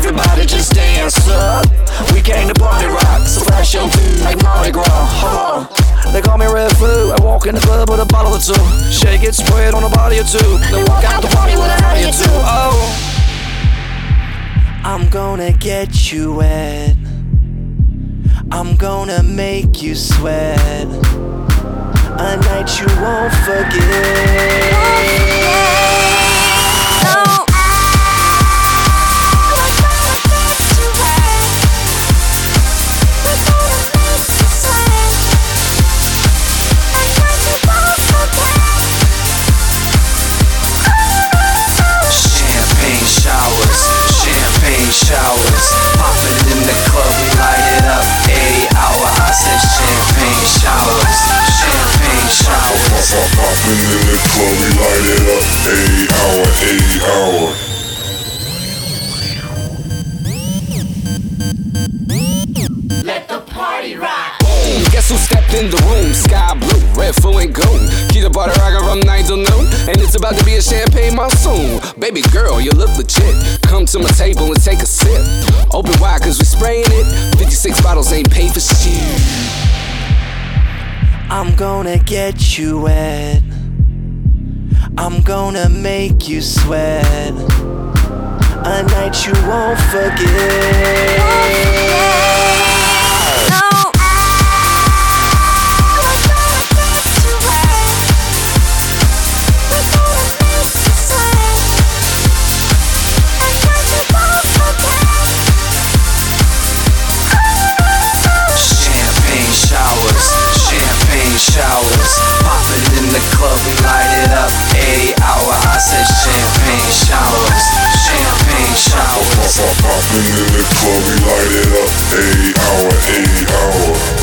everybody just dance up. We came to party rock, so flash your feet like Mardi Gras. They call me Red Flu. I walk in the club with a bottle or two. Shake it, spread on a body or two. Then walk out the party with a hottie or two. Oh, I'm gonna get you wet. I'm gonna make you sweat. A night you won't forget. Showers, popping in the club, we light it up. 8 hour, I said champagne showers, champagne showers. Popping in the club, we light it up. 8 hour. Let the party rock. Boom, guess who stepped in the room? Sky blue, red, full and gold. Keep the butter rockin' from 9 till noon, and it's about to be a champagne monsoon. Baby girl, you look legit. Come to my table and take a sip. Open wide cause we spraying it. 56 bottles ain't paid for shit. I'm gonna get you wet. I'm gonna make you sweat. A night you won't forget. Showers, popping in the club, we light it up. 8 hour, I said champagne showers, champagne showers. Popping in the club, we light it up. 8 hour, 8 hour.